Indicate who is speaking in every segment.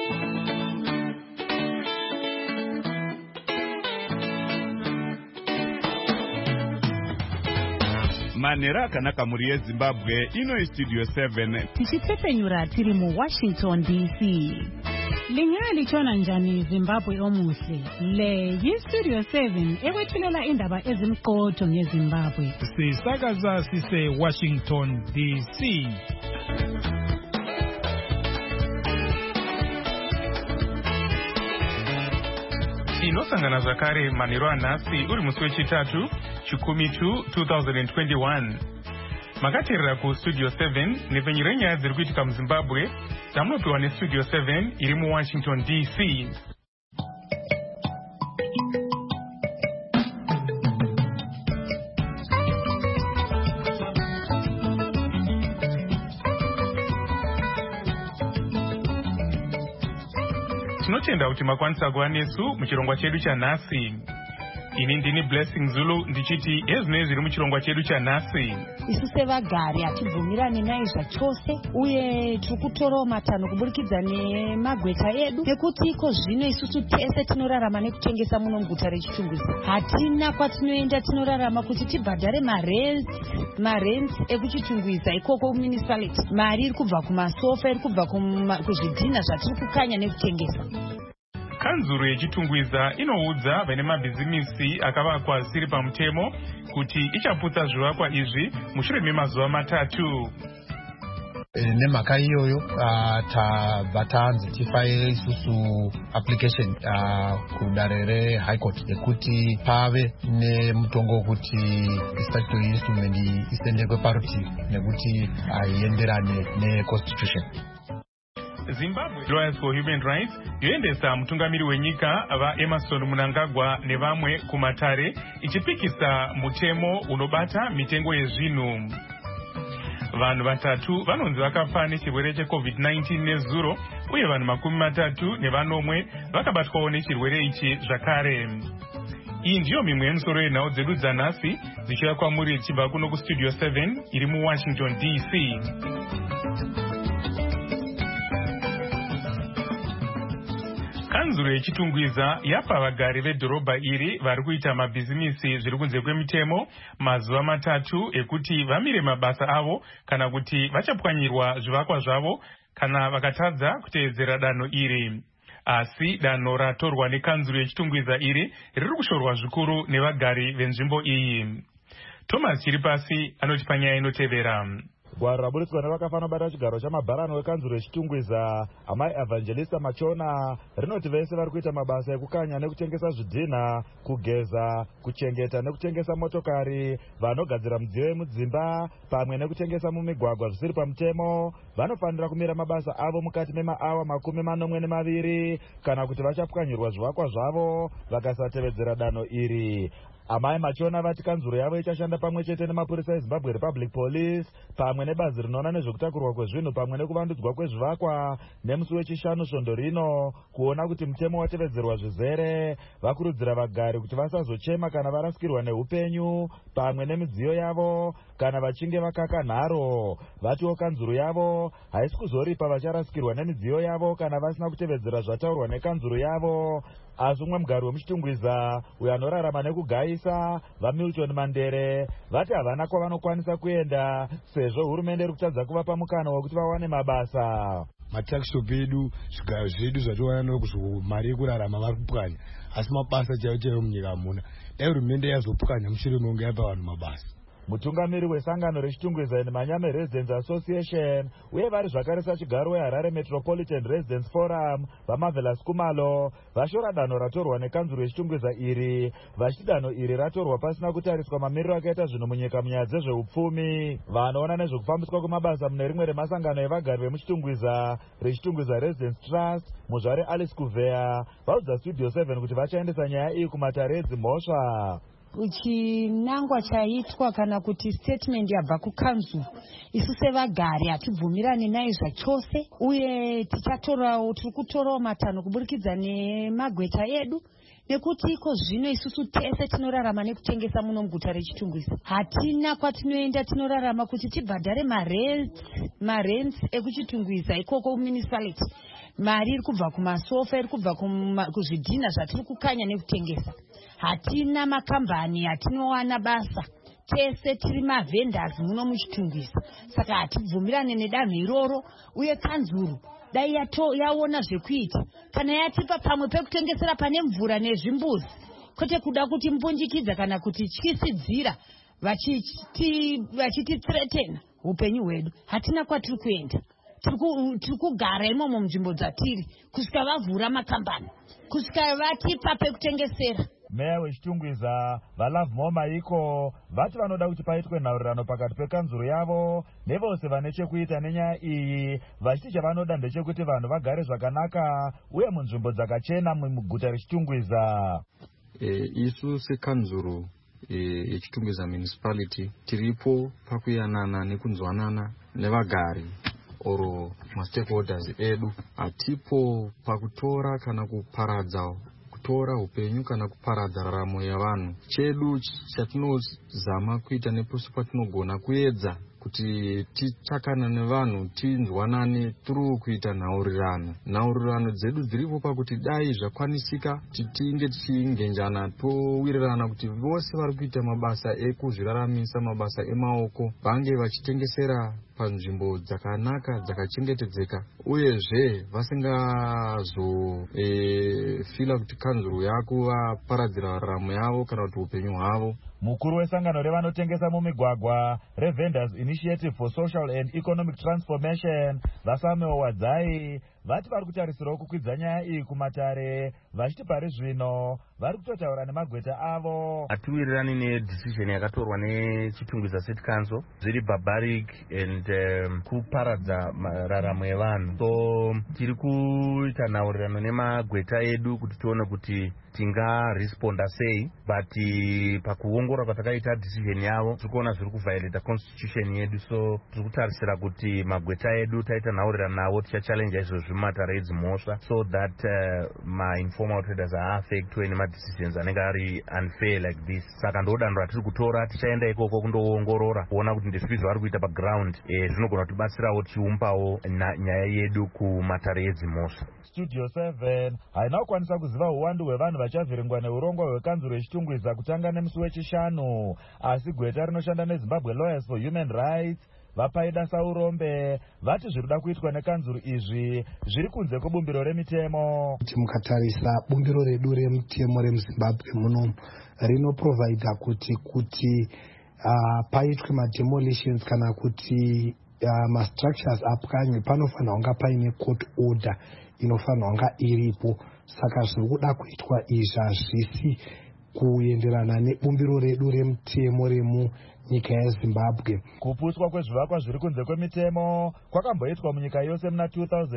Speaker 1: Manera kanaka muri Zimbabwe ino Studio 7
Speaker 2: tichitepenyura tiri mu Washington DC. Lingali chona njani Zimbabwe omuhle. Le yi Studio 7 ewethulela indaba ezimqotho ngeZimbabwe.
Speaker 3: Sisakaza sise Washington DC.
Speaker 4: Inosangana zvakare manheru anhasi uri musi wechitatu chikumi 2021. Makateerera kuStudio 7 nepfenyuro yenyaya dziri kuitika muZimbabwe dzamunopiwa neStudio 7 iri muWashington DC. Tinotenda kuti makwanisa kuva nesu muchirongwa chedu chanhasi. Ini ndini Blessing Zulu ndichiti ezvinenge zviri muchirongwa chedu chanhasi.
Speaker 2: Isu sevagari hatibvumirani naye zvachose uye tiri kutorawo matanho kuburikidza nemagweta edu nekuti iko zvino isusu tese tinorarama nekutengesa muno muguta reChitungwiza. Hatina kwatinoenda tinorarama kuti tibhadhare marents ekuChitungwiza ikoko municipality. Mari iri kubva kumasofa, iri kubva kuzvidhina zvatiri kukanya nekutengesa.
Speaker 4: Kanzuro yeChitungwiza inoudza vane mabhizimisi akavakwa zvisiri pamutemo kuti ichaputsa zvivakwa izvi mushure memazuva matatu.
Speaker 5: Nemhaka iyoyo tabva tanzi tifaire isusu application kudare reHigh Court yekuti pave nemutongo wekuti statutory instrument isendekwe parutivi nekuti haienderane neconstitution.
Speaker 4: Zimbabwe Lawyers for Human Rights yoendesa mutungamiri wenyika vaEmerson Mnangagwa nevamwe kumatare ichipikisa mutemo unobata mitengo yezvinhu. Vanhu vatatu vanonzi vakafa nechirwere cheCovid-19 nezuro uye vanhu 30 nevanomwe vakabatwawo nechirwere ichi zvakare. Iyi ndiyo mimwe yemisoro yenhau dzedu dzanhasi dzichiuya kwamuri dzichibva kuno kuStudio 7 iri muWashington DC. Kanzuro yeChitungwiza yapa vagari vedhorobha iri vari kuita mabhizimisi zviri kunze kwemitemo mazuva matatu ekuti vamire mabasa avo kana kuti vachapwanyirwa zvivakwa zvavo kana vakatadza kuteedzera danho iri. Asi danho ratorwa nekanzuro yeChitungwiza iri riri kushorwa zvikuru nevagari venzvimbo iyi. Thomas Chiripasi anoti panyaya inotevera.
Speaker 6: Gwaro raburitswa nevakafana bata chigaro chamabharano wekanzuro yeChitungwiza amai Evangelista Machona rinoti vese vari kuita mabasa ekukanya nekutengesa zvidhina, kugeza, kuchengeta nekutengesa motokari, vanogadzira mudziyo yemudzimba pamwe nekutengesa mumigwagwa zvisiri pamutemo vanofanira kumira mabasa avo mukati memaawa 42 kana kuti vachapwanyirwa zvivakwa zvavo vakasatevedzera danho iri. Amai Machona vati kanzuro yavo ichashanda pamwe chete nemapurisa eZimbabwe Republic Police pamwe nebazi rinoona nezvekutakurwa kwezvinhu pamwe nekuvandudzwa kwezvivakwa nemusi wechishanu svondo rino kuona kuti mutemo watevedzerwa zvizere. Vakurudzira vagari kuti vasazochema kana varasikirwa neupenyu pamwe nemidziyo yavo kana vachinge vakaka nharo. Vatiwo kanzuro yavo haisi kuzoripa vacharasikirwa nemidziyo yavo kana vasina kutevedzera zvataurwa nekanzuro yavo. Asi umwe mugari wemuChitungwiza uyo anorarama nekugaisa vaMilton Mandere vati havana kwavanokwanisa kuenda sezvo hurumende iri kutadza kuvapa mukana wekuti vawane mabasa.
Speaker 7: Matakishopu edu zvigaro zvedu zvatiwana nokuzvomari yekurarama vari kupwanya asi mabasa chaiwo chaiwo munyika hamuna. Dai hurumende yazopwanya mushure mekunge yapa vanhu mabasa.
Speaker 6: Mutungamiri wesangano reChitungwiza neManyame Residents Association uye vari zvakare sachigaro weHarare Metropolitan Residents Forum vaMarvelous Kumalo vashora danho ratorwa nekanzuro yeChitungwiza iri vachiti danho iri ratorwa pasina kutariswa mamiriro akaita zvinhu munyika munyaya dzezveupfumi. Vanoona nezvekufambiswa kwemabasa mune rimwe remasangano evagari vemuChitungwiza reChitungwiza Residents Trust muzvare Alice Kuvea vaudza Studio 7 kuti vachaendesa nyaya iyi kumatare edzimhosva.
Speaker 2: Chinangwa chaitwa kana kuti statement yabva kukanzuro isu sevagari hatibvumirani naye zvachose uye tiri kutorawo matanho kuburikidza nemagweta edu nekuti iko zvino isusu tese tinorarama nekutengesa muno muguta reChitungwiza. Hatina kwatinoenda tinorarama kuti tibhadhare marents ekuChitungwiza ikoko municipality. mari iri kubva kumasofa, iri kubva kuzvidhina zvatiri kukanya nekutengesa. Hatina makambani atinowana basa, tese tiri mavhendors muno muchitungisa. Saka hatibvumirane nedanho iroro, uye kanzuru dai yaona zvekuita kana yatipa pamwe pekutengesera pane mvura nezvimbuzi, kwete kuda kuti mbunjikidza kana kuti tyisidzira vachitithretena upenyu hwedu. Hatina kwatiri kuenda, tiri kugara imomo munzvimbo dzatiri kusvika vavhura makambani, kusvika vatipa pekutengesera.
Speaker 6: Meya wechitungwiza vaLovemore Maiko vati vanoda kuti paitwe nhaurirano pakati pekanzuru yavo nevose vane chekuita nenyaya iyi, vachiti chavanoda ndechekuti vanhu vagare zvakanaka uye munzvimbo dzakachena muguta rechitungwiza.
Speaker 8: Isu sekanzuru yechitungwiza municipality tiripo pakuyanana nekunzwanana nevagari oro mastakeholders edu. Hatipo pakutora kana kutora upenyu kana kuparadza raramo yavanhu. Chedu chatinozama kuita nepose patinogona kuedza kuti tichakana nevanhu, tinzwanane through kuita nhaurirano dzedu dziripo pakuti dai zvakwanisika tinge tichingenjana towirirana kuti vose vari kuita mabasa ekuzviraramisa, mabasa emaoko, vange vachitengesera panzvimbo dzakanaka dzakachengetedzeka, uyezve vasingazofila kuti kanzuru yakuvaparadzira raramo yavo kana kuti upenyu hwavo.
Speaker 6: Mukuru wesangano revanotengesa mumigwagwa reVendors Initiative for Social and Economic Transformation Vasamuel Wadzai vati vari kutarisirawo kukwidza nyaya iyi kumatare, vachiti pari zvino vari kutotaura nemagweta avo.
Speaker 9: Hatiwirirani nedecision yakatorwa nechitungwiza City Council, zviri barbaric and kuparadza raramo yevanhu. So tiri kuita nhaurirano nemagweta edu kuti tione kuti tingaresponda sei, but pakuongorora kwatakaita decision yavo tiri kuona zviri kuviolate constitution yedu. So tiri kutarisira kuti magweta edu taita nhaurirano navo tichachallenge izvozvi mumatare edzimhosva, so that ma-informal traders haaffectwe nemadecisions anenge ari unfair like this. Saka ndodanho ratiri kutora, tichaenda ikoko kundoongorora kuona kuti ndezvipi zvavari kuita paground, zvinogona kutibatsirawo tichiumpawo nyaya yedu kumatare edzimhosva.
Speaker 6: Studio 7 haina kukwanisa kuziva uwandu hwevanhu vachavhiringwa neurongwa hwekanzuru yechitungwiza kutanga nemusi wechishanu, asi gweta rinoshanda neZimbabwe Lawyers for Human Rights vapaida saurombe vati zvirikuda kuitwa nekanzuru izvi zviri kunze kwebumbiro remitemo.
Speaker 10: Mukatarisa bumbiro redu remitemo remuZimbabwe muno rinoprovida kuti paitwe mademolitions kana kuti mastructures apwanywe, panofanira kunga paine court order inofanira kunga iripo. Saka zviri kuda kuitwa izvi hazvisi kuenderana nebumbiro redu remitemo remunyika yeZimbabwe.
Speaker 6: Kupuswa kwezvivakwa zviri kunze kwemitemo kwakamboitwa munyika yose muna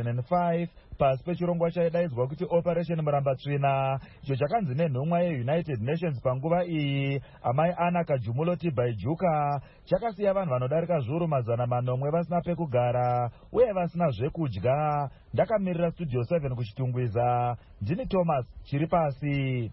Speaker 6: 2005 pasi pechirongwa chaidaidzwa kuti Operation Murambatsvina, icho chakanzi nenhumwa yeUnited Nations panguva iyi amai Anna Kajumulo Tibaijuka, chakasiya vanhu vanodarika zviuru 400 vasina pekugara uye vasina zvekudya. Ndakamirira Studio 7 kuchitungwiza, ndini Thomas Chiripasi.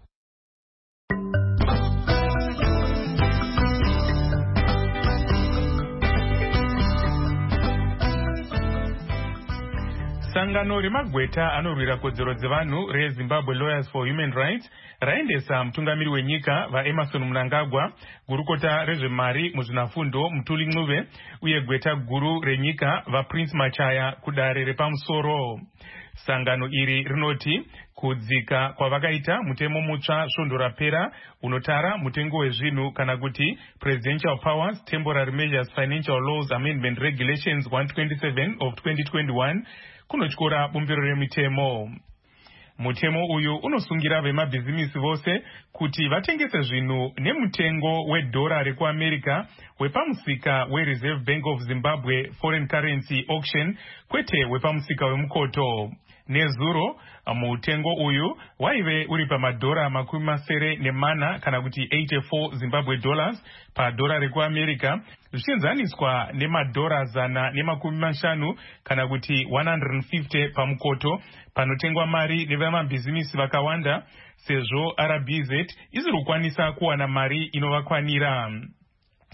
Speaker 4: Sangano remagweta anorwira kodzero dzevanhu reZimbabwe Lawyers for Human Rights raendesa mutungamiri wenyika vaEmmerson Mnangagwa, gurukota rezvemari muzvinafundo Mutuli Ncube uye gweta guru renyika vaPrince Machaya kudare repamusoro. Sangano iri rinoti kudzika kwavakaita mutemo mutsva svondo rapera unotara mutengo wezvinhu kana kuti Presidential Powers Temporary Measures Financial Laws Amendment Regulations 127 of 2021 kunotyora bumbiro remitemo. Mutemo uyu unosungira vemabhizimisi vose kuti vatengese zvinhu nemutengo wedhora rekuAmerica wepamusika weReserve Bank of Zimbabwe Foreign Currency Auction, kwete wepamusika wemukoto. Nezuro mutengo uyu waive uri pamadhora 80 kana kuti 84 Zimbabwe dollars padhora rekuAmerica, zvichienzaniswa nemadhora 150 kana kuti 150 pamukoto, panotengwa mari nevamabhizimisi vakawanda sezvo RBZ iziri kukwanisa kuwana mari inovakwanira.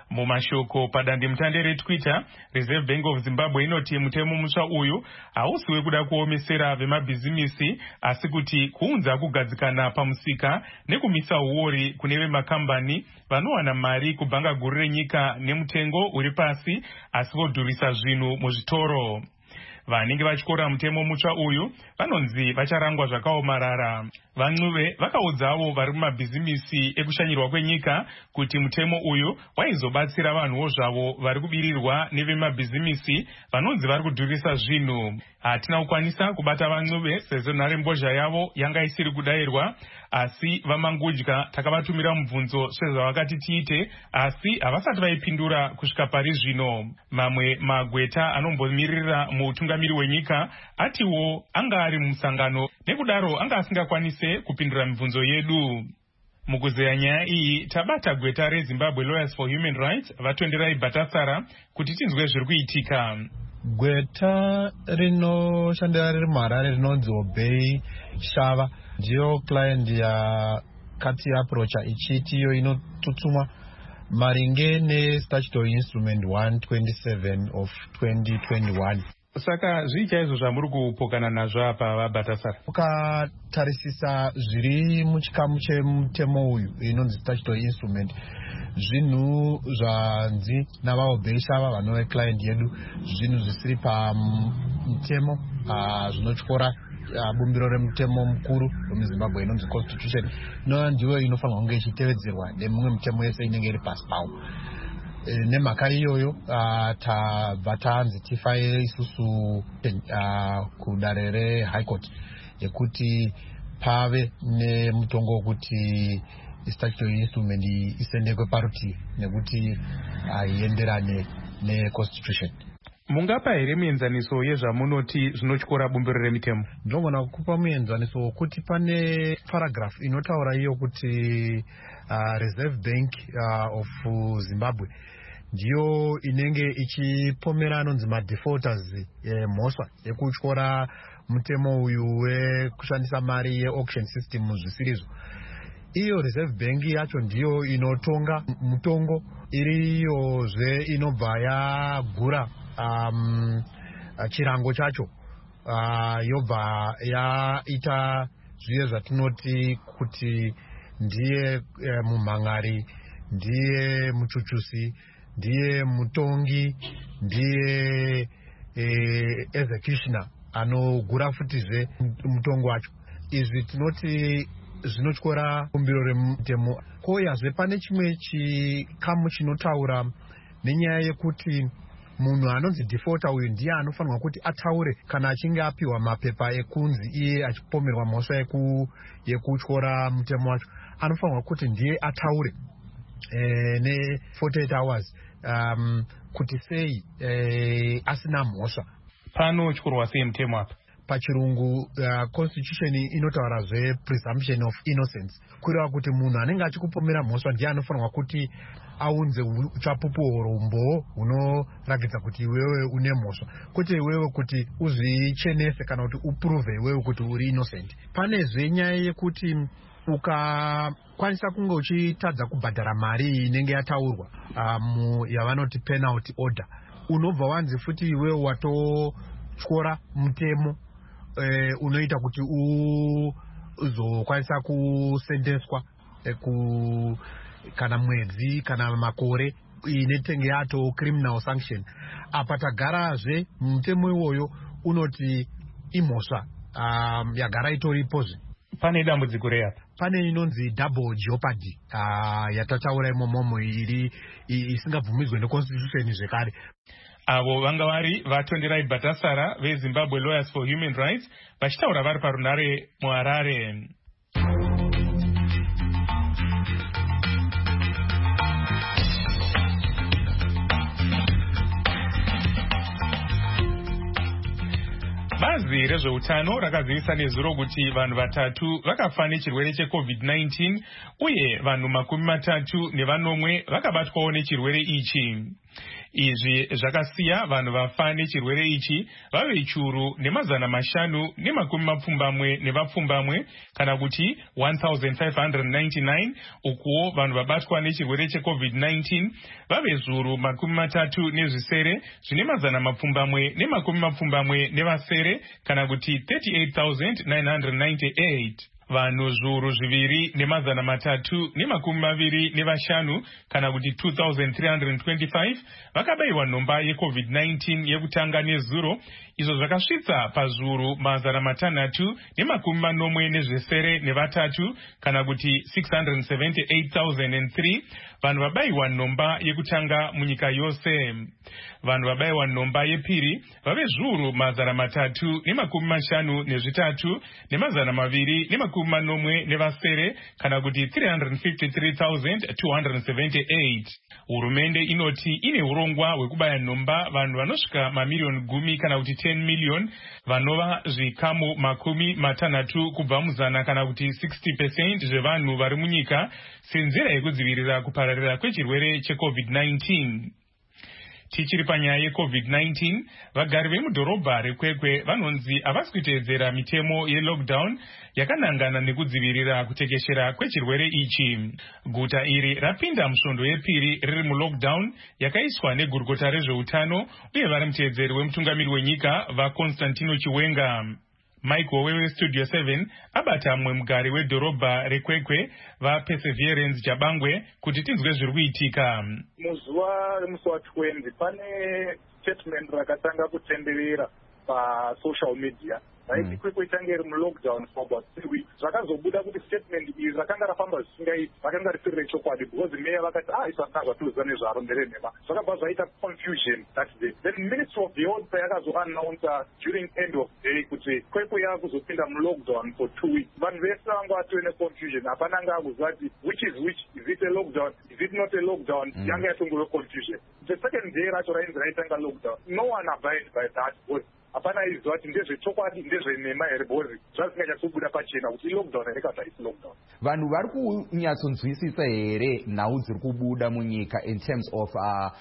Speaker 4: Mumashoko padandemutande reTwitter, Reserve Bank of Zimbabwe inoti mutemo mutsva uyu hausi wekuda kuomesera vemabhizimisi asi kuti kuunza kugadzikana pamusika nekumisa uori kune vemakambani vanowana mari kubhanga guru renyika nemutengo uri pasi asi vodhurisa zvinhu muzvitoro. Vanenge vachikora mutemo mutsva uyu vanonzi vacharangwa zvakaomarara. Van'uve vakaudzawo vari mumabhizimisi ekushanyirwa kwenyika kuti mutemo uyu waizobatsira vanhuwo zvavo vari kubirirwa nevemabhizimisi vanonzi vari kudhurisa zvinhu. Hatina kukwanisa kubata van'uve sezvo nharembozha yavo yanga isiri kudayirwa, asi vamangudya takavatumira mubvunzo sezvavakati tiite, asi havasati vaipindura kusvika pari zvino. Mamwe magweta anombomirira muutungamiri wenyika atiwo anga ari mumusangano, nekudaro anga asingakwanise kupindura mibvunzo yedu. Mukuzeya nyaya iyi tabata gweta reZimbabwe Lawyers for Human Rights vatonderai Bhatasara kuti tinzwe zviri kuitika.
Speaker 5: Gweta rinoshandira riri muHarare rinonzi Obey Shava ndiyo client yakati approacha ichiti iyo inotutsumwa maringe nestatutory instrument 127 of 2021.
Speaker 4: Saka zvii chaizvo zvamuri kupokana nazvo apa vaBhatasara?
Speaker 5: Ukatarisisa zviri muchikamu chemutemo uyu inonzi statutory instrument, zvinhu zvanzi navaObey Shava vanova client yedu, zvinhu zvisiri pamutemo zvinotyora bumbiro remutemo mukuru wemuZimbabwe inonzi constitution, ndiyo inofanirwa kunge ichitevedzerwa nemumwe mutemo yese inenge iri pasi pawo. Nemhaka iyoyo tabva tanzi tifaire isusu kudare reHigh Court yekuti pave nemutongo wekuti statutory instrument isendekwe parutivi nekuti haienderane neconstitution.
Speaker 4: Mungapa here muenzaniso yezvamunoti zvinotyora bumbiro remitemo?
Speaker 5: Ndinogona kukupa muenzaniso wekuti pane paragraph inotaura iyo kuti Reserve Bank of Zimbabwe ndiyo inenge ichipomera anonzi madefaulters mhosva yekutyora mutemo uyu wekushandisa mari yeauction system muzvisirizvo. Iyo Reserve Bank yacho ndiyo inotonga mutongo, iriyozve inobva yagura chirango chacho, yobva yaita zviye zvatinoti kuti ndiye mumhangari, ndiye muchuchusi, ndiye mutongi, ndiye executioner anogura futizve mutongo wacho. Izvi tinoti zvinotyora bumbiro remutemo. Koyazve pane chimwe chikamu chinotaura nenyaya yekuti munhu anonzi defaulter uyu ndiye anofanirwa kuti ataure kana achinge apiwa mapepa ekunzi iye achipomerwa mhosva yekutyora mutemo wacho. Anofanirwa kuti ndiye ataure ne48 hours kuti sei asina mhosva.
Speaker 4: Panotyorwa sei mutemo apa?
Speaker 5: Pachirungu constitution inotaurazve presumption of innocence, kureva kuti munhu anenge achikupomera mhosva ndiye anofanirwa kuti aunze uchapupu hurombo hunoratidza kuti iwewe une mhosva, kwete iwewe kuti uzvichenese kana kuti uprove iwewe kuti uri innocent. Panezve nyaya yekuti ukakwanisa kunge uchitadza kubhadhara mari inenge yataurwa yavanoti penalty order, unobva wanzi futi iwewe watotyora mutemo unoita kuti uzokwanisa kusendeswa kana mwedzi kana makore inetenge yato criminal sanction. Apa tagarazve mutemo iwoyo unoti imhosva yagara itoripozve.
Speaker 4: Pane dambudziko reapa?
Speaker 5: Pane inonzi double jeopardy yatataura imomomo iri isingabvumidzwe neconstitution zvekare.
Speaker 4: Avo vanga vari vatonderai Bhatasara veZimbabwe Lawyers for Human Rights vachitaura vari parunare muHarare. Bazi rezveutano rakazivisa nezuro kuti vanhu 3 vakafa nechirwere cheCovid-19 uye vanhu 30 vakabatwawo nechirwere ichi. izvi zvakasiya vanhu vafa nechirwere ichi vave churu nemazana mashanu nemakumi mapfumbamwe nevapfumbamwe kana kuti 1599. Ukuwo vanhu vabatwa nechirwere cheCovid-19 vave zviuru makumi matatu nezvisere zvine mazana mapfumbamwe nemakumi mapfumbamwe nevasere kana kuti 38,998. Vanhu zviuru zviviri nemazana matatu nemakumi maviri nevashanu kana kuti 2,325 vakabayiwa nhomba yeCovid-19 yekutanga nezuro, izvo zvakasvitsa pazviuru mazana matanhatu nemakumi manomwe nezvisere nevatatu kana kuti 678,003 vanhu vabayiwa nhomba yekutanga munyika yose. Vanhu vabayiwa nhomba yepiri vave zviuru mazana matatu nemakumi mashanu nezvitatu nemazana maviri nemakumi manomwe nevasere kana kuti 353,278. Hurumende inoti ine urongwa hwekubaya nhomba vanhu vanosvika mamiliyoni gumi kana kuti 10 million vanova zvikamu makumi matanhatu kubva muzana kana kuti 60% zvevanhu vari munyika senzira yekudzivirira kupararira kwechirwere cheCovid-19. Tichiri panyaya yeCovid-19, vagari vemudhorobha reKwekwe vanonzi havasi kuteedzera mitemo yelockdown yakanangana nekudzivirira kutekeshera kwechirwere ichi. Guta iri rapinda musvondo yepiri riri mulockdown yakaiswa negurukota rezveutano uye vari muteedzeri wemutungamiri wenyika vaConstantino Chiwenga. Michael wewe Studio 7 abata mumwe mugari wedhorobha reKwekwe vaPerseverance Jabangwe kuti tinzwe zviri kuitika.
Speaker 11: Muzuva remusi wa20 pane statement rakatanga kutenderera pasocial media raiti Kwekwe itange iri mulockdown for about 3 weeks. Zvakazobuda kuti statement iri rakanga rafamba zvisingaiti, rakanga risiri rechokwadi because meya vakati isu hatina zvatiuza nezvaro nderenhema. Zvakabva zvaita confusion that day. Then Ministry of Health payakazoannounce during end of day kuti Kwekwe yakuzopinda mulockdown for 2 weeks. Vanhu vese vanga vatove neconfusion, hapana anga akuziva kuti which is which, is it a lockdown, is it not a lockdown, yanga yatongove confusion. The second day racho rainzi raitanga lockdown, no one abide by that because hapana iziva kuti ndezvechokwadi ndezvenhema here because zvazinganyatsobuda pachena kuti ilockdown here kana isi lockdown.
Speaker 12: Vanhu vari kunyatsonzwisisa here nhau dziri kubuda munyika in terms of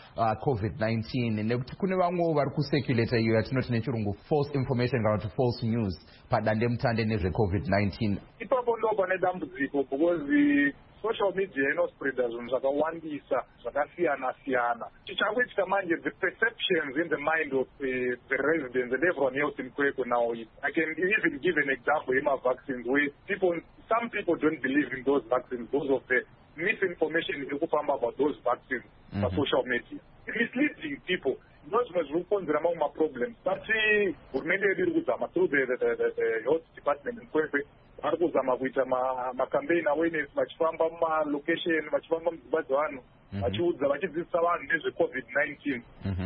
Speaker 12: COVID-19 nekuti kune vamwewo vari kuseculata iyo yatinoti nechirungu false information kana kuti false news padandemutande nezveCovid-19.
Speaker 11: Ipapo ndo pane dambudziko because social media inospreada zvinhu zvakawandisa zvakasiyana-siyana. Chichangoitika manje the perceptions in the mind of the residents and everyone else in Kwekwe now. I can even give an example in my vaccines where some people don't believe in those vaccines because of the misinformation about those vaccines on social media. It's misleading people. Those zviri kukonzera mamwe maproblems. But hurumende yedu iri kuzama through the health department in Kwekwe vari kuzama kuita macampaign awareness vachifamba mumalocation vachifamba mudzimba dzevanhu vachiudza vachidzidzisa vanhu nezveCovid-19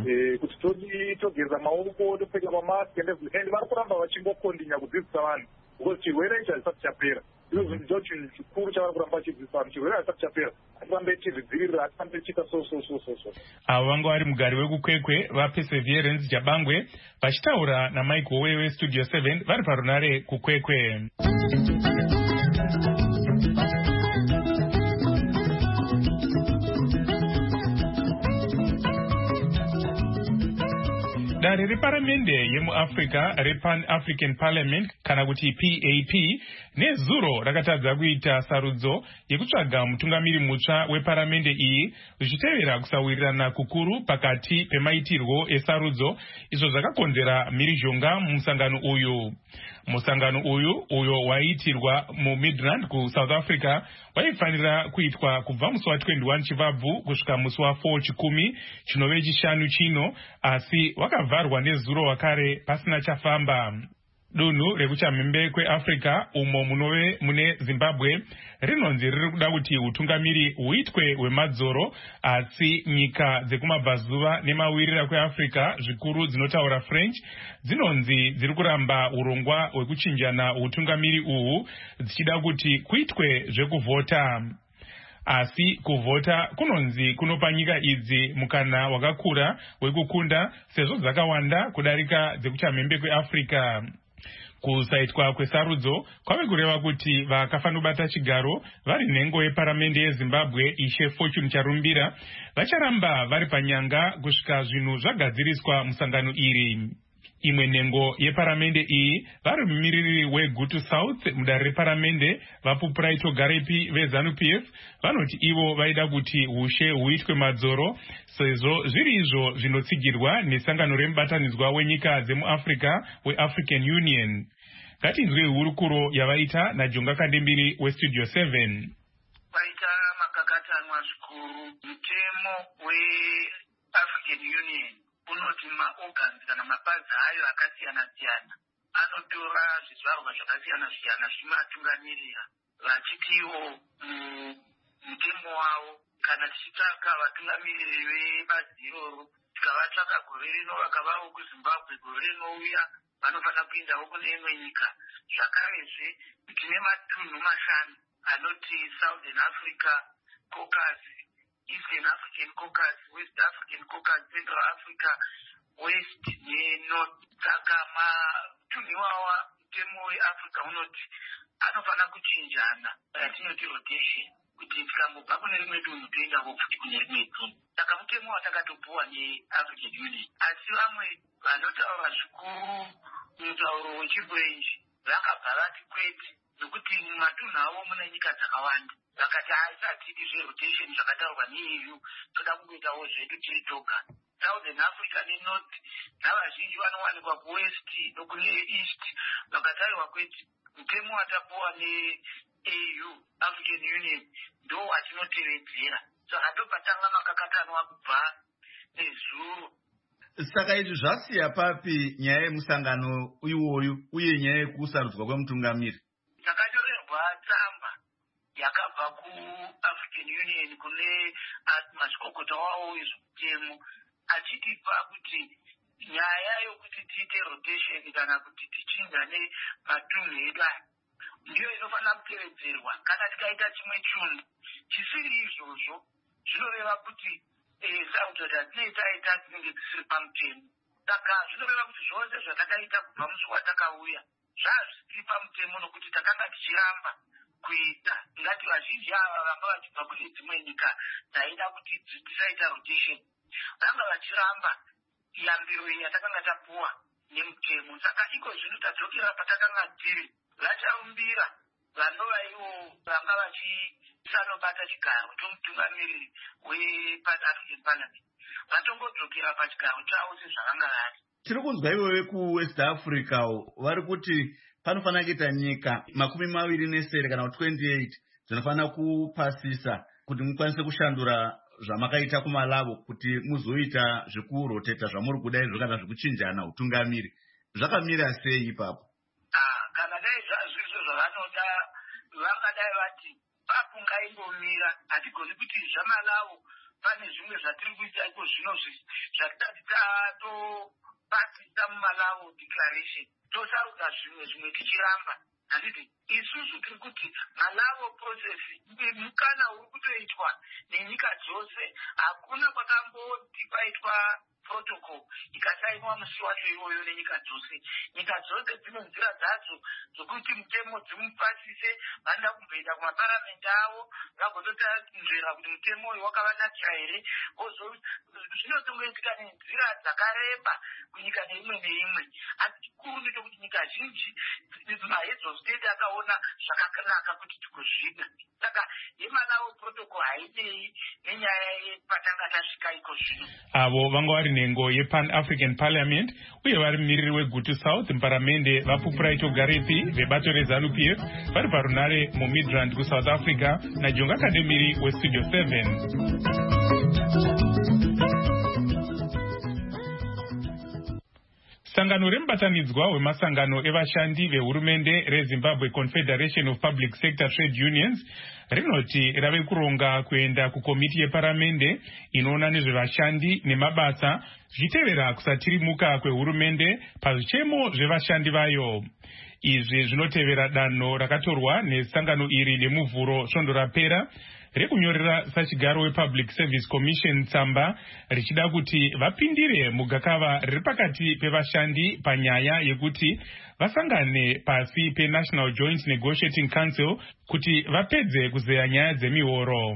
Speaker 11: kuti togeza maoko topfeka mamask and vari kuramba vachingokondinya kudzidzisa vanhu because chirwere ichi hazisati chapera. Izvo ndo chinhu chikuru chavari kuramba vachidzidzisa vanhu, chirwere hazisati chapera, hatirambe tichizvidzivirira, hatirambe tichiita so.
Speaker 4: Avo vanga vari mugari wekuKwekwe vaPerseverance Jabangwe vachitaura naMichael wewe Studio 7 vari parunare kuKwekwe. Dare reparamende yemuAfrica rePan-African Parliament kana kuti PAP nezuro rakatadza kuita sarudzo yekutsvaga mutungamiri mutsva weparamende iyi zvichitevera kusawirirana kukuru pakati pemaitirwo esarudzo izvo zvakakonzera mhirizhonga mumusangano uyu. Musangano uyo waitirwa muMidrand kuSouth Africa waifanira kuitwa kubva musi wa21 Chivabvu kusvika musi wa4 Chikumi chinove chishanu chino, asi wakavharwa nezuro wakare pasina chafamba. Dunhu rekuchamhembe kweAfrica umo munove mune Zimbabwe rinonzi riri kuda kuti utungamiri huitwe hwemadzoro, asi nyika dzekumabvazuva nemawirira kweAfrica zvikuru dzinotaura French dzinonzi dziri kuramba urongwa hwekuchinjana utungamiri uhu dzichida kuti kuitwe zvekuvhota. Asi kuvhota kunonzi kunopa nyika idzi mukana wakakura wekukunda sezvo dzakawanda kudarika dzekuchamhembe kweAfrica. Kusaitwa kwesarudzo kwave kureva kuti vakafanobata chigaro vari nhengo yeparamende yeZimbabwe Ishe Fortune Charumbira vacharamba vari panyanga kusvika zvinhu zvagadziriswa musangano iri. Imwe nhengo yeparamende iyi vari mumiriri weGutu South mudare reparamende vaPupuraito Garepi veZANU-PF vanoti ivo vaida kuti ushe huitwe madzoro sezvo zviri izvo zvinotsigirwa nesangano remubatanidzwa wenyika dzemuAfrica weAfrican Union. Ngatinzwe hurukuro yavaita naJonga Kandembiri weStudio 7.
Speaker 13: Vaita makakatanwa zvikuru mutemo weAfrican Union unoti maorgans kana mabazi ayo akasiyana-siyana anotora zvizvarwa zvakasiyana-siyana zvimatungamirira vachitiwo mutemo wavo kana tichitsvaka vatungamiriri vebazi iroro tikavatsvaka gore rino vakavawo kuZimbabwe gore rinouya vanofanira kuindawo kune imwe nyika. Zvakarezve tine matunhu mashanu anoti Southern Africa Caucasus, Eastern African Caucasus, West African Caucasus, Central Africa, West neNorth. Saka matunhu iwawa mutemo weAfrica unoti anofanira kuchinjana yatinoti rotation kuti tikangobva kune rimwe dunhu toendawo futi kune rimwe dunhu. Saka mutemo watakatopuwa neAfrican Union. Asi vamwe vanotaura zvikuru mutauro wechibwenji vakabva vati kwete nokuti mumatunhu avo mune nyika dzakawanda. Vakati haisatidi zverotation zvakataurwa neEU, toda kungoitawo zvedu tiri toga. Southern Africa neNorth navazhinji vanowanikwa kuWest nokune East. Vakataurwa kwete mutemo watapuwa neEU African Union ndo watinotevedzera. Saka ndopatanga makakatanwa kubva nezuro.
Speaker 14: Saka izvi zvasiya papi nyaya yemusangano iwoyu uye nyaya yekusarudzwa kwemutungamiri?
Speaker 13: Takanyorerwa tsamba yakabva kuAfrican Union kune mazvikokota wavo wezvemutemo achitipa kuti nyaya yokuti tiite rotation kana kuti tichinjane matunhu edu ndiyo inofanira kutevedzerwa. Kana tikaita chimwe chinhu chisiri izvozvo zvinoreva kuti sautoti hatinoitaita tinenge tisiri pamutemo. Saka zvinoreva kuti zvose zvatakaita kubva musi watakauya zvazvisiri pamutemo nokuti takanga tichiramba kuita. Ngati vazhinji ava vanga vachibva kune dzimwe nyika dzaida kuti tisaita rotation vanga vachiramba yambiro iyi yatakanga tapuwa nemutemo. Saka iko zvino tadzokera patakanga tiri vacharumbira vanova ivo vanga vachisanobata chigaro chomutungamiriri wePan-African Parliament vatongodzokera pachigaro chavo sezvavanga vari.
Speaker 14: Tiri kunzwa ivo vekuWest Africa vari kuti panofanira kuita nyika 27 kana 28 dzinofanira kupasisa kuti mukwanise kushandura zvamakaita kuMalavo kuti muzoita zvekuroteta zvamuri kuda izvo kana zvekuchinjana utungamiri. Zvakamira sei ipapo?
Speaker 13: Kana dai zvazvizvo zvavanoda vangadai vati papu ngaimbomira. Hatigoni kuti zvaMalavo pane zvimwe zvatiri kuita iko zvino zvatati tatopasisa muMalavo declaration tosarudza zvimwe tichiramba. Handiti isusu tiri kuti Malavo process mukana uri kutoitwa nenyika dzose. Hakuna kwakamboti paitwa protocol ikasainwa musi wacho iwoyo nenyika dzose. Nyika dzose dzine nzira dzadzo dzokuti mutemo dzimupasise. Vanoda kumboenda kumaparamende avo vagototanzvera kuti mutemo uyu wakavanakira here. Zvinotongoitika nenzira dzakareba kunyika neimwe neimwe. Asi chikuru ndechekuti nyika zhinji maheads of state akaona zvakanaka kuti tikuzvida. Saka yeMalavo protocol haidei nenyaya yepatanga tasvika iko zvino.
Speaker 4: Avo vanga vari nhengo yePan-African Parliament uye vari mumiriri weGutu South muparamende vaPupuraito Garepi vebato reZANU-PF vari parunare muMidrand kuSouth Africa naJonga Kandembiri weStudio 7. Sangano remubatanidzwa wemasangano evashandi vehurumende reZimbabwe Confederation of Public Sector Trade Unions rinoti rave kuronga kuenda kukomiti yeparamende inoona nezvevashandi nemabasa zvichitevera kusatirimuka kwehurumende pazvichemo zvevashandi vayo. Izvi zvinotevera danho rakatorwa nesangano iri nemuvhuro svondo rapera rekunyorera sachigaro wePublic Service Commission tsamba richida kuti vapindire mugakava riri pakati pevashandi panyaya yekuti vasangane pasi peNational Joint Negotiating Council kuti vapedze kuzeya nyaya dzemihoro.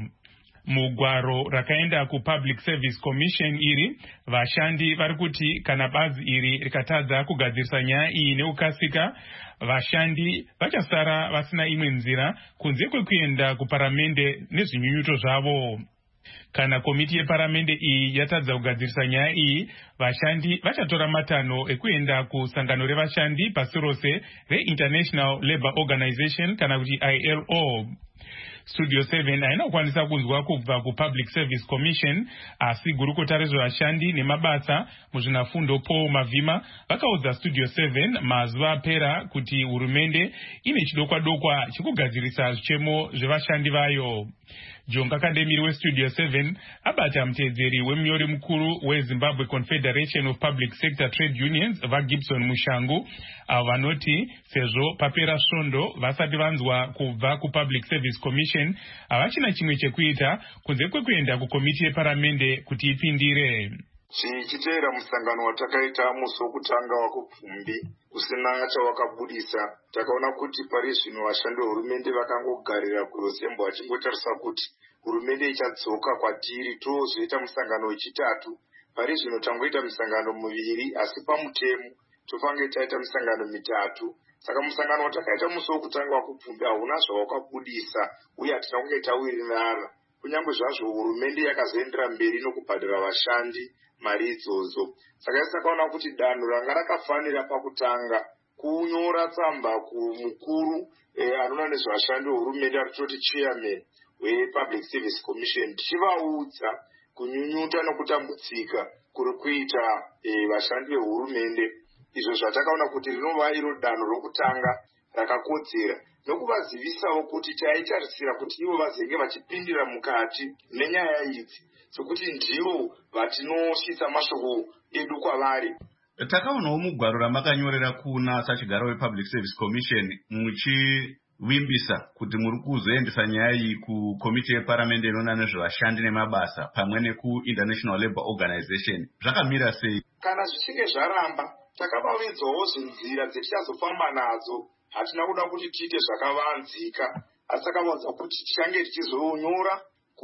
Speaker 4: Mugwaro rakaenda kuPublic Service Commission iri, vashandi vari kuti kana bazi iri rikatadza kugadzirisa nyaya iyi neukasika, vashandi vachasara vasina imwe nzira kunze kwekuenda kuparamende nezvinyunyuto zvavo. Kana komiti yeparamende iyi yatadza kugadzirisa nyaya iyi, vashandi vachatora matanho ekuenda kusangano revashandi pasi rose reInternational Labour Organization kana kuti ILO. Studio 7 haina kukwanisa kunzwa kubva kuPublic Service Commission, asi gurukota rezvevashandi nemabasa muzvinafundo Paul Mavhima vakaudza Studio 7 mazuva apera kuti hurumende ine chidokwa-dokwa chekugadzirisa zvichemo zvevashandi vayo. Jonga Kandemiri weStudio 7 abata mutedzeri wemunyori mukuru weZimbabwe Confederation of Public Sector Trade Unions vaGibson Mushangu, avo vanoti sezvo papera svondo vasati vanzwa kubva kuPublic Service Commission havachina chimwe chekuita kunze kwekuenda kukomiti yeparamende kuti ipindire.
Speaker 15: Chichiteera musangano watakaita musi wokutanga wakupfumbi usina chawakabudisa, takaona kuti pari zvino vashandi vehurumende vakangogarira kurosembo vachingotarisa kuti hurumende ichadzoka kwatiri tozoita musangano wechitatu. Pari zvino tangoita misangano miviri, asi pamutemo tofange taita misangano mitatu. Saka musangano watakaita musi wokutanga wakupfumbi hauna zvawakabudisa uye hatina kunge tawirirana, kunyange zvazvo hurumende yakazoendera mberi nokubhadhira vashandi mari idzodzo. Saka takaona kuti danho ranga rakafanira pakutanga kunyora tsamba kumukuru anoona nezvevashandi vehurumende atoti chairman wePublic Service Commission, tichivaudza kunyunyuta nokutambudzika kuri kuita vashandi vehurumende. Izvo zvatakaona kuti rinova iro danho rokutanga rakakodzera, nokuvazivisawo kuti taitarisira kuti ivo vazenge vachipindira mukati nenyaya idzi, sokuti ndivo vatinoshisa mashoko edu kwavari.
Speaker 14: Takaonawo mugwaro ramakanyorera kuna sachigaro wePublic Service Commission muchivimbisa kuti muri kuzoendesa nyaya iyi kukomiti yeparamende inoona nezvevashandi nemabasa pamwe nekuInternational Labour Organization. Zvakamira sei?
Speaker 15: Kana zvichinge zvaramba, takavaudzawo zvinzira dzetichazofamba nadzo. Hatina kuda kuti tiite zvakavanzika, asi takavaudza kuti tichange tichizonyora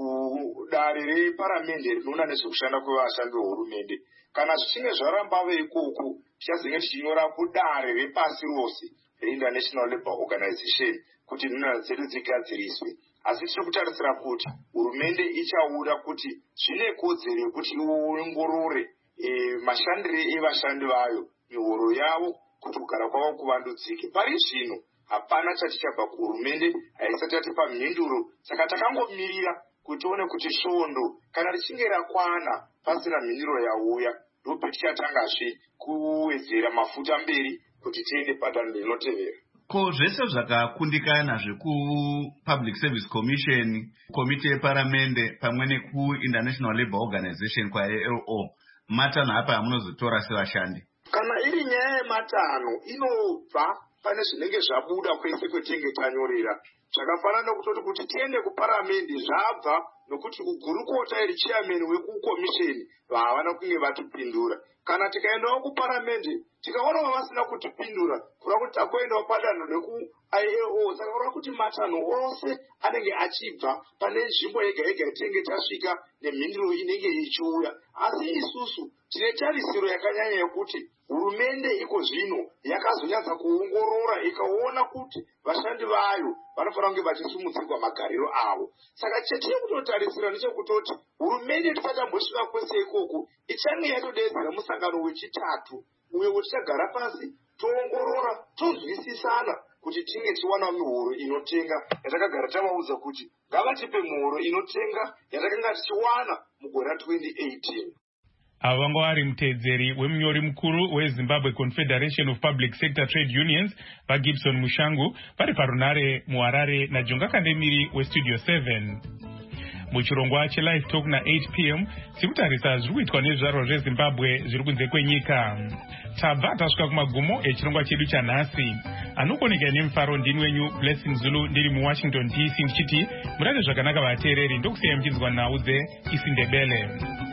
Speaker 15: kudare reparamende rinoona nezvekushanda kwevashandi vehurumende. Kana zvichinge zvaramba ikoko, tichazenge tichinyora kudare repasi rose reInternational Labour Organization kuti nhunha dzedu dzigadziriswe. Asi tiri kutarisira kuti hurumende ichauda kuti zvine kodzero yekuti iongorore mashandire evashandi vayo, mihoro yavo, kuti kugara kwavo kuvandudzike. Pari zvino hapana chatichabva kuhurumende, haisati yatipa mhinduro. Saka takangomirira kuti tione kuti svondo kana richinge rakwana pasina mhinduro yauya, ndope tichatangazve kuwedzera mafuta mberi kuti tiende padanho rinotevera.
Speaker 14: Ko zvese zvakakundikana zvekuPublic Service Commission, komiti yeparamende pamwe nekuInternational Labour Organization kwaILO, matanho apa amunozotora sevashandi?
Speaker 15: Kana iri nyaya yematano inobva pane zvinenge zvabuda kwese kwetenge tanyorera. Zvakafanana nokutoti kuti tiende kuparamende zvabva nokuti kugurukota iri chairman wekukomisheni havana kunge vatipindura. Kana tikaendawo kuparamende tikaonawo vasina kutipindura, kureva kuti takuendawo padanho rekuILO. Saka kureva kuti matanho ose anenge achibva pane nzvimbo yega yega yatinenge tasvika nemhinduro inenge ichiuya. Asi isusu tine tarisiro yakanyanya yekuti hurumende iko zvino yakazonyatsa kuongorora ikaona kuti vashandi vayo vanofanira kunge vachisumudzirwa magariro avo. Saka chetiri kutotarisira ndechekutoti hurumende tisatambosvika kwese ikoko ichange yatodedzera musangano wechitatu uyo wetichagara pasi toongorora tozwisisana kuti tinge tiwana mihoro inotenga yatakagara tavaudza kuti ngavatipe mihoro inotenga yatakanga tichiwana mugore ra2018.
Speaker 4: Ava vanga vari mutedzeri wemunyori mukuru weZimbabwe Confederation of Public Sector Trade Unions vaGibson Mushangu vari parunare muHarare naJonga Kandemiri weStudio 7. muchirongwa chelive talk na8 p.m. tikutarisa zviri kuitwa nezvizvarwa zvezimbabwe zviri kunze kwenyika. Tabva tasvika kumagumo echirongwa chedu chanhasi. Anokoneka nemufaro ndini wenyu Blessing Zulu ndiri muWashington DC ndichiti murate zvakanaka vateereri, ndokusiyai muchinzwa nhau dzeIsindebele.